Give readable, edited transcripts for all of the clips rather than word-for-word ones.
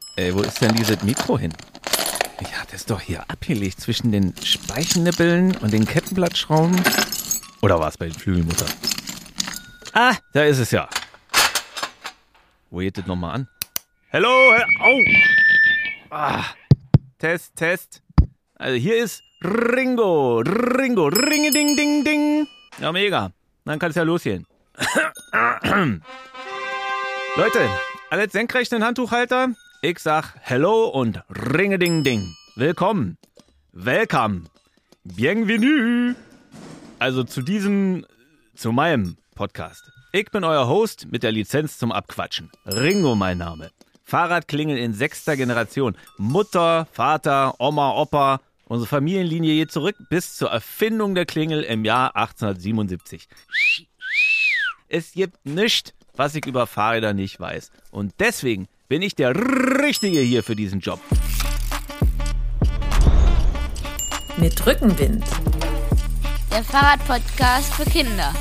Wo ist denn dieses Mikro hin? Ich hatte es doch hier abgelegt zwischen den Speichennippeln und den Kettenblattschrauben. Oder war es bei den Flügelmutter? Ah, da ist es ja. Wo geht das nochmal an? Hallo, au! Ah, Test. Also hier ist Ringo, Ringe-Ding-Ding-Ding. Ja, mega. Dann kann es ja losgehen. Leute, alles senkrecht in den Handtuchhalter. Ich sag Hello und Ringe-Ding-Ding. Willkommen. Welcome. Bienvenue. Also zu meinem Podcast. Ich bin euer Host mit der Lizenz zum Abquatschen. Ringo mein Name. Fahrradklingeln in 6. Generation. Mutter, Vater, Oma, Opa. Unsere Familienlinie geht zurück bis zur Erfindung der Klingel im Jahr 1877. Es gibt nichts, was ich über Fahrräder nicht weiß. Und deswegen bin ich der Richtige hier für diesen Job. Mit Rückenwind. Der Fahrradpodcast für Kinder.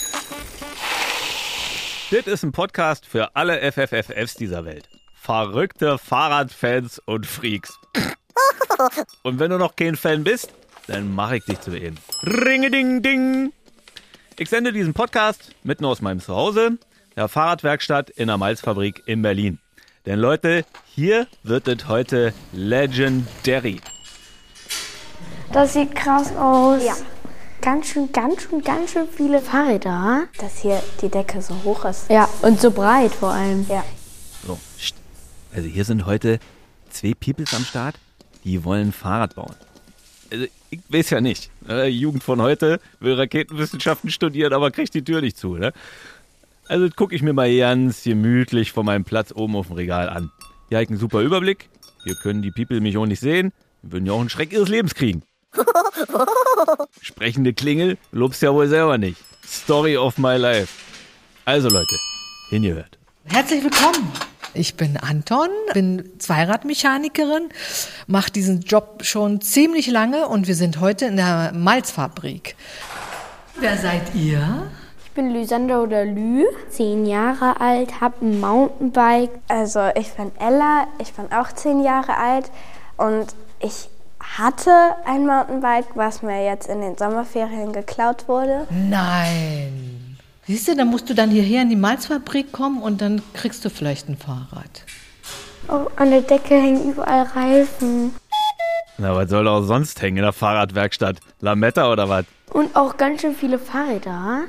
Das ist ein Podcast für alle FFFFs dieser Welt. Verrückte Fahrradfans und Freaks. Und wenn du noch kein Fan bist, dann mache ich dich zu eben. Ringe-Ding-Ding. Ich sende diesen Podcast mitten aus meinem Zuhause, der Fahrradwerkstatt in der Malzfabrik in Berlin. Denn Leute, hier wird es heute legendary. Das sieht krass aus. Ja. Ganz schön viele Fahrräder. Dass hier die Decke so hoch ist. Ja, und so breit vor allem. Ja. So, also hier sind heute 2 Peoples am Start, die wollen ein Fahrrad bauen. Also ich weiß ja nicht, die Jugend von heute will Raketenwissenschaften studieren, aber kriegt die Tür nicht zu. Ne? Also gucke ich mir mal ganz gemütlich von meinem Platz oben auf dem Regal an. Hier habe ich einen super Überblick. Hier können die People mich auch nicht sehen. Die würden ja auch einen Schreck ihres Lebens kriegen. Sprechende Klingel lobst ja wohl selber nicht. Story of my life. Also Leute, hingehört. Herzlich willkommen. Ich bin Anton, bin Zweiradmechanikerin, mache diesen Job schon ziemlich lange und wir sind heute in der Malzfabrik. Wer seid ihr? Ich bin Lysander oder Lü, 10 Jahre alt, habe ein Mountainbike. Also ich bin Ella, ich bin auch 10 Jahre alt und ich hatte ein Mountainbike, was mir jetzt in den Sommerferien geklaut wurde. Nein. Siehst du, dann musst du dann hierher in die Malzfabrik kommen und dann kriegst du vielleicht ein Fahrrad. Oh, an der Decke hängen überall Reifen. Na, was soll auch sonst hängen in der Fahrradwerkstatt? Lametta oder was? Und auch ganz schön viele Fahrräder.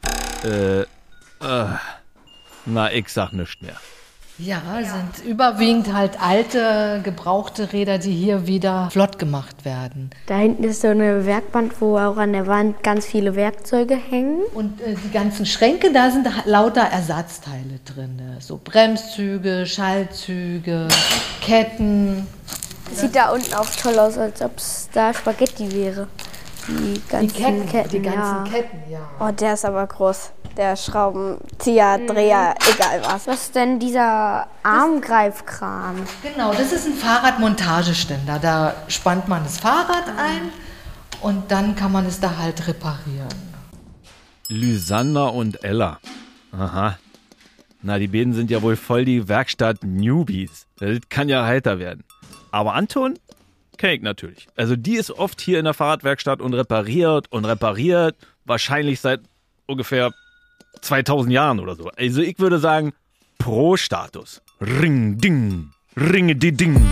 Na, ich sag nichts mehr. Ja, sind überwiegend halt alte, gebrauchte Räder, die hier wieder flott gemacht werden. Da hinten ist so eine Werkbank, wo auch an der Wand ganz viele Werkzeuge hängen. Und die ganzen Schränke, da sind lauter Ersatzteile drin. So Bremszüge, Schaltzüge, Ketten. Sieht da unten auch toll aus, als ob es da Spaghetti wäre. Die ganzen Ketten, ja. Oh, der ist aber groß. Der Schraubenzieher, Dreher, egal was. Was ist denn dieser Armgreifkran? Genau, das ist ein Fahrradmontageständer. Da spannt man das Fahrrad ein und dann kann man es da halt reparieren. Lysander und Ella. Aha. Na, die beiden sind ja wohl voll die Werkstatt-Newbies. Das kann ja heiter werden. Aber Anton kenn ich natürlich. Also die ist oft hier in der Fahrradwerkstatt und repariert. Wahrscheinlich seit ungefähr 2000 Jahren oder so. Also ich würde sagen, Pro-Status. Ring-Ding. Ringe-Ding.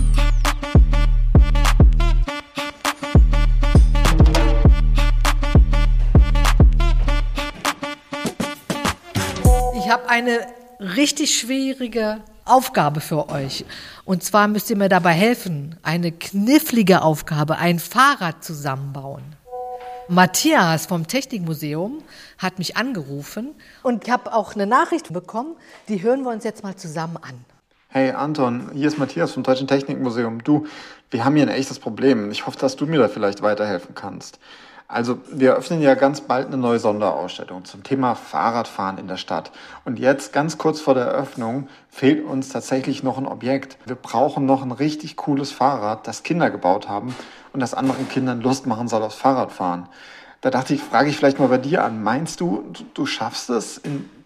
Ich habe eine richtig schwierige Aufgabe für euch. Und zwar müsst ihr mir dabei helfen. Eine knifflige Aufgabe, ein Fahrrad zusammenbauen. Matthias vom Technikmuseum hat mich angerufen und ich habe auch eine Nachricht bekommen, die hören wir uns jetzt mal zusammen an. Hey Anton, hier ist Matthias vom Deutschen Technikmuseum. Du, wir haben hier ein echtes Problem. Ich hoffe, dass du mir da vielleicht weiterhelfen kannst. Also, wir öffnen ja ganz bald eine neue Sonderausstellung zum Thema Fahrradfahren in der Stadt. Und jetzt, ganz kurz vor der Eröffnung, fehlt uns tatsächlich noch ein Objekt. Wir brauchen noch ein richtig cooles Fahrrad, das Kinder gebaut haben und das anderen Kindern Lust machen soll aufs Fahrradfahren. Da dachte ich, frage ich vielleicht mal bei dir an. Meinst du, du schaffst es, in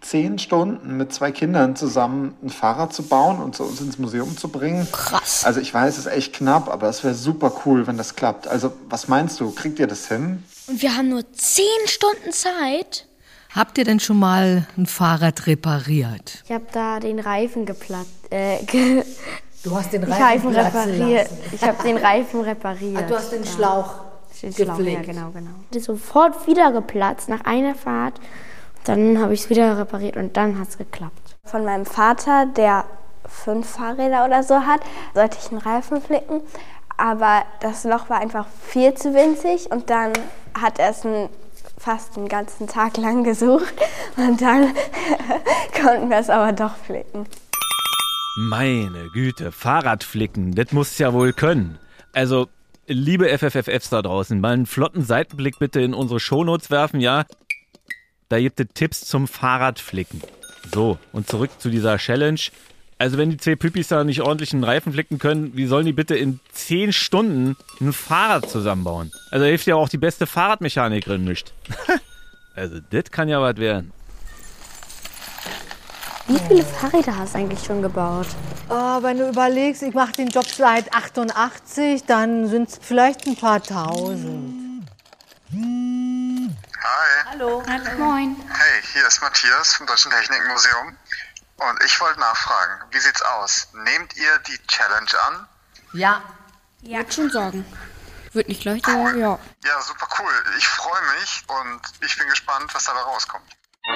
10 Stunden mit 2 Kindern zusammen ein Fahrrad zu bauen und zu uns ins Museum zu bringen. Krass. Also ich weiß, es ist echt knapp, aber es wäre super cool, wenn das klappt. Also was meinst du, kriegt ihr das hin? Und wir haben nur 10 Stunden Zeit. Habt ihr denn schon mal ein Fahrrad repariert? Ich habe da den Reifen geplatzt. Du hast den Reifen platzen repariert. lassen. Ich habe den Reifen repariert. Ah, du hast den Schlauch Den Schlauch, ja, gepflegt. genau. Der ist sofort wieder geplatzt nach einer Fahrt. Dann habe ich es wieder repariert und dann hat es geklappt. Von meinem Vater, der 5 Fahrräder oder so hat, sollte ich einen Reifen flicken. Aber das Loch war einfach viel zu winzig und dann hat er es fast einen ganzen Tag lang gesucht und dann konnten wir es aber doch flicken. Meine Güte, Fahrradflicken, das musst du ja wohl können. Also, liebe FFFs da draußen, mal einen flotten Seitenblick bitte in unsere Shownotes werfen, ja? Da gibt es Tipps zum Fahrradflicken. So, und zurück zu dieser Challenge. Also wenn die 2 Püppis da nicht ordentlich einen Reifen flicken können, wie sollen die bitte in 10 Stunden ein Fahrrad zusammenbauen? Also da hilft ja auch die beste Fahrradmechanikerin nicht. Also das kann ja was werden. Wie viele Fahrräder hast du eigentlich schon gebaut? Oh, wenn du überlegst, ich mache den Job seit 88, dann sind es vielleicht ein paar tausend. Hi. Hallo. Moin. Hey, hier ist Matthias vom Deutschen Technikmuseum. Und ich wollte nachfragen, wie sieht's aus? Nehmt ihr die Challenge an? Ja. Ja. Würde schon sagen. Wird nicht leicht, aber ja. Ja, super cool. Ich freue mich und ich bin gespannt, was dabei rauskommt.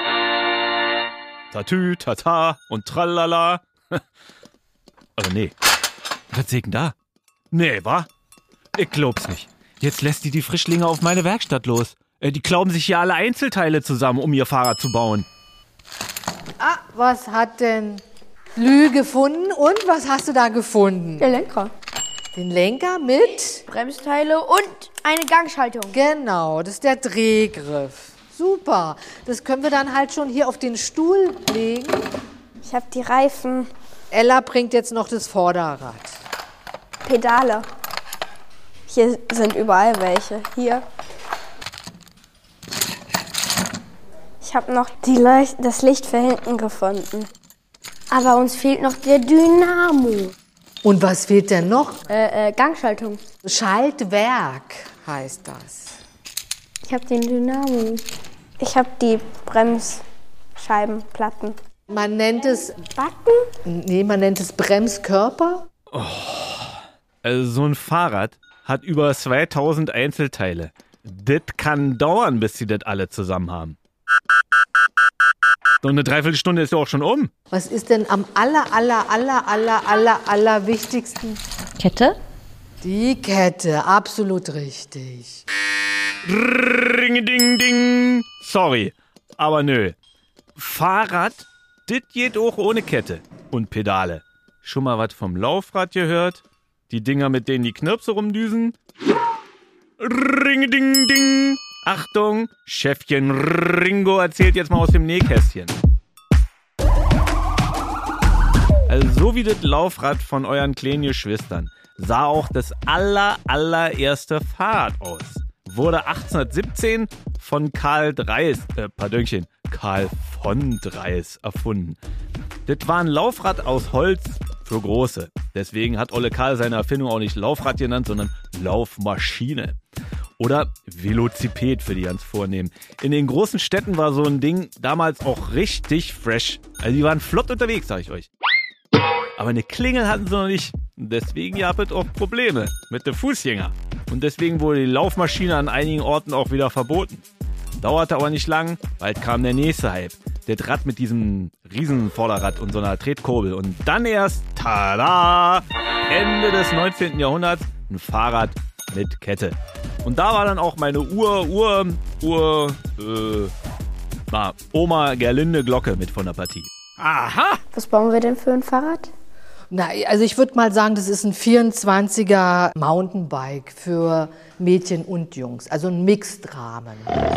Tatü, tata und tralala. Aber nee. Was seht denn da? Nee, wa? Ich glaub's nicht. Jetzt lässt die Frischlinge auf meine Werkstatt los. Die klauben sich hier alle Einzelteile zusammen, um ihr Fahrrad zu bauen. Ah, was hat denn Lü gefunden und was hast du da gefunden? Der Lenker. Den Lenker mit? Bremsteile und eine Gangschaltung. Genau, das ist der Drehgriff. Super. Das können wir dann halt schon hier auf den Stuhl legen. Ich habe die Reifen, Ella bringt jetzt noch das Vorderrad. Pedale. Hier sind überall welche. Hier. Ich habe noch das Licht für hinten gefunden. Aber uns fehlt noch der Dynamo. Und was fehlt denn noch? Gangschaltung. Schaltwerk heißt das. Ich habe den Dynamo. Ich habe die Bremsscheibenplatten. Man nennt es Backen? Nee, man nennt es Bremskörper. Also so ein Fahrrad hat über 2000 Einzelteile. Das kann dauern, bis sie das alle zusammen haben. So eine Dreiviertelstunde ist ja auch schon um. Was ist denn am aller wichtigsten? Kette? Die Kette, absolut richtig. Ring-a-ding-ding. Sorry, aber nö. Fahrrad, das geht auch ohne Kette und Pedale. Schon mal was vom Laufrad gehört? Die Dinger, mit denen die Knirpse rumdüsen? Ring-a-ding-ding. Achtung, Chefchen Ringo erzählt jetzt mal aus dem Nähkästchen. Also so wie das Laufrad von euren kleinen Geschwistern sah auch das allererste Fahrrad aus. Wurde 1817 von Karl von Dreis erfunden. Das war ein Laufrad aus Holz für Große. Deswegen hat Olle Karl seine Erfindung auch nicht Laufrad genannt, sondern Laufmaschine. Oder Velociped für die ganz Vornehmen. In den großen Städten war so ein Ding damals auch richtig fresh. Also die waren flott unterwegs, sag ich euch. Aber eine Klingel hatten sie noch nicht. Deswegen gab es auch Probleme mit den Fußgängern. Und deswegen wurde die Laufmaschine an einigen Orten auch wieder verboten. Dauerte aber nicht lang, bald kam der nächste Hype. Das Rad mit diesem riesen Vorderrad und so einer Tretkurbel. Und dann erst, tada, Ende des 19. Jahrhunderts, ein Fahrrad mit Kette. Und da war dann auch meine Oma Gerlinde Glocke mit von der Partie. Aha! Was bauen wir denn für ein Fahrrad? Na, also ich würde mal sagen, das ist ein 24er Mountainbike für Mädchen und Jungs. Also ein Mixed-Rahmen.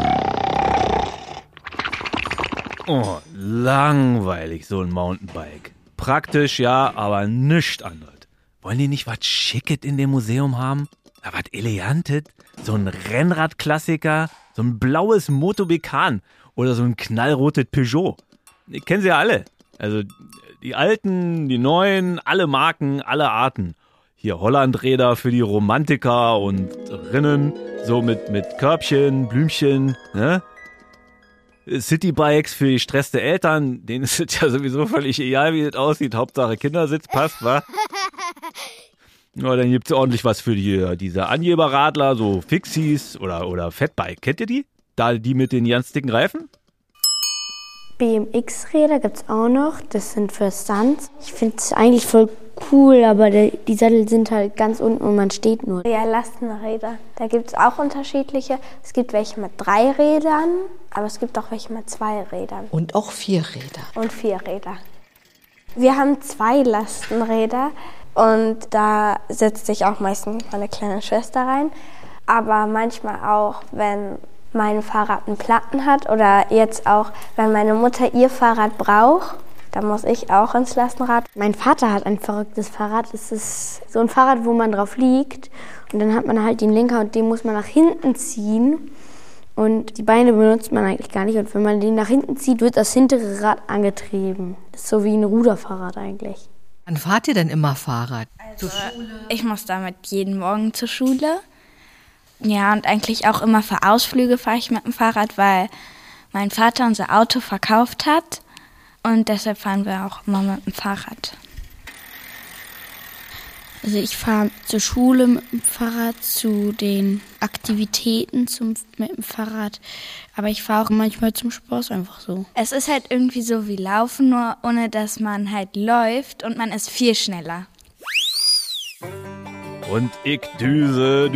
Oh, langweilig, so ein Mountainbike. Praktisch, ja, aber nichts anderes. Wollen die nicht was Schickes in dem Museum haben? Na, was Elegantes? So ein Rennradklassiker? So ein blaues Moto Becan? Oder so ein knallrotes Peugeot? ich kenne sie ja alle. Also die alten, die neuen, alle Marken, alle Arten. Hier Hollandräder für die Romantiker und Rinnen, so mit Körbchen, Blümchen, ne? Citybikes für gestresste Eltern, denen ist es ja sowieso völlig egal, wie das aussieht. Hauptsache Kindersitz passt, wa? Ja, dann gibt's ordentlich was für diese Angeberradler, so Fixies oder Fatbike. Kennt ihr die? Da die mit den ganz dicken Reifen? BMX-Räder gibt's auch noch, das sind für Stunts. Ich finde es eigentlich voll cool, aber die Sattel sind halt ganz unten und man steht nur. Ja, Lastenräder. Da gibt es auch unterschiedliche. Es gibt welche mit 3 Rädern, aber es gibt auch welche mit 2 Rädern. Und auch 4 Räder. Und 4 Räder. Wir haben 2 Lastenräder und da setzt sich auch meistens meine kleine Schwester rein. Aber manchmal auch, wenn mein Fahrrad einen Platten hat oder jetzt auch, wenn meine Mutter ihr Fahrrad braucht, dann muss ich auch ins Lastenrad. Mein Vater hat ein verrücktes Fahrrad. Es ist so ein Fahrrad, wo man drauf liegt und dann hat man halt den Lenker und den muss man nach hinten ziehen und die Beine benutzt man eigentlich gar nicht und wenn man den nach hinten zieht, wird das hintere Rad angetrieben. Das ist so wie ein Ruderfahrrad eigentlich. Wann fahrt ihr denn immer Fahrrad? Also, ich muss damit jeden Morgen zur Schule. Ja, und eigentlich auch immer für Ausflüge fahre ich mit dem Fahrrad, weil mein Vater unser Auto verkauft hat. Und deshalb fahren wir auch immer mit dem Fahrrad. Also ich fahre zur Schule mit dem Fahrrad, zu den Aktivitäten mit dem Fahrrad. Aber ich fahre auch manchmal zum Sport einfach so. Es ist halt irgendwie so wie Laufen, nur ohne dass man halt läuft und man ist viel schneller. Und ich düse.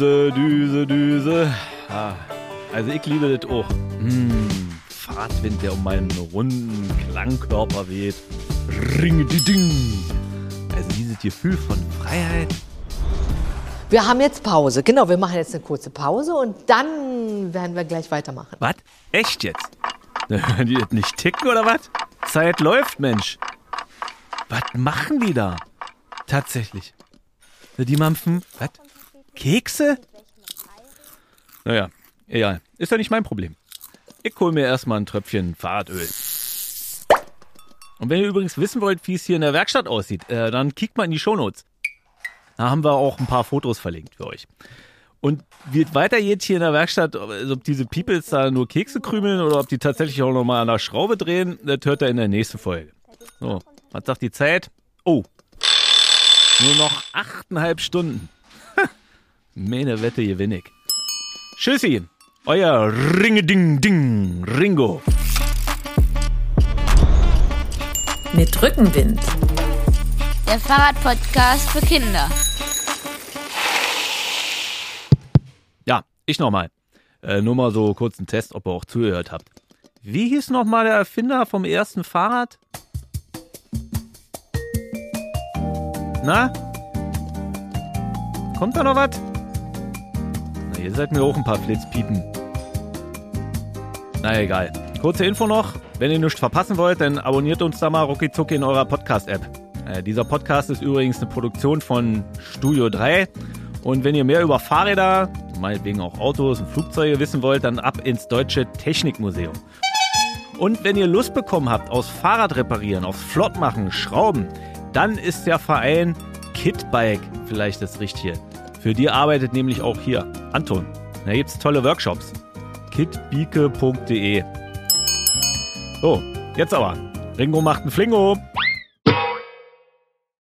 Also ich liebe das auch. Fahrtwind, der um meinen runden Klangkörper weht. Ring-di-ding. Also dieses Gefühl von Freiheit. Wir haben jetzt Pause. Genau, wir machen jetzt eine kurze Pause und dann werden wir gleich weitermachen. Was? Echt jetzt? Hören die das nicht ticken oder was? Zeit läuft, Mensch. Was machen die da? Tatsächlich. Die mampfen, was? Kekse? Naja, egal. Ist ja nicht mein Problem. Ich hole mir erstmal ein Tröpfchen Fahrradöl. Und wenn ihr übrigens wissen wollt, wie es hier in der Werkstatt aussieht, dann kickt mal in die Shownotes. Da haben wir auch ein paar Fotos verlinkt für euch. Und wie es weitergeht hier in der Werkstatt, ob diese Peoples da nur Kekse krümeln oder ob die tatsächlich auch nochmal an der Schraube drehen, das hört ihr in der nächsten Folge. So, was sagt die Zeit? Oh, nur noch 8,5 Stunden. Meine Wette gewinne ich. Tschüssi, euer Ringeding-Ding, Ringo. Mit Rückenwind. Der Fahrradpodcast für Kinder. Ja, ich nochmal. Nur mal so kurz einen Test, ob ihr auch zugehört habt. Wie hieß nochmal der Erfinder vom ersten Fahrrad? Na? Kommt da noch was? Na, ihr seid mir auch ein paar Flitzpiepen. Na egal. Kurze Info noch. Wenn ihr nichts verpassen wollt, dann abonniert uns da mal rucki-zucki in eurer Podcast-App. Dieser Podcast ist übrigens eine Produktion von Studio 3. Und wenn ihr mehr über Fahrräder, meinetwegen auch Autos und Flugzeuge wissen wollt, dann ab ins Deutsche Technikmuseum. Und wenn ihr Lust bekommen habt, aus Fahrrad reparieren, aufs Flottmachen, Schrauben, dann ist der Verein Kitbike vielleicht das Richtige. Für die arbeitet nämlich auch hier Anton. Da gibt's tolle Workshops. kitbike.de. So, jetzt aber. Ringo macht ein Flingo.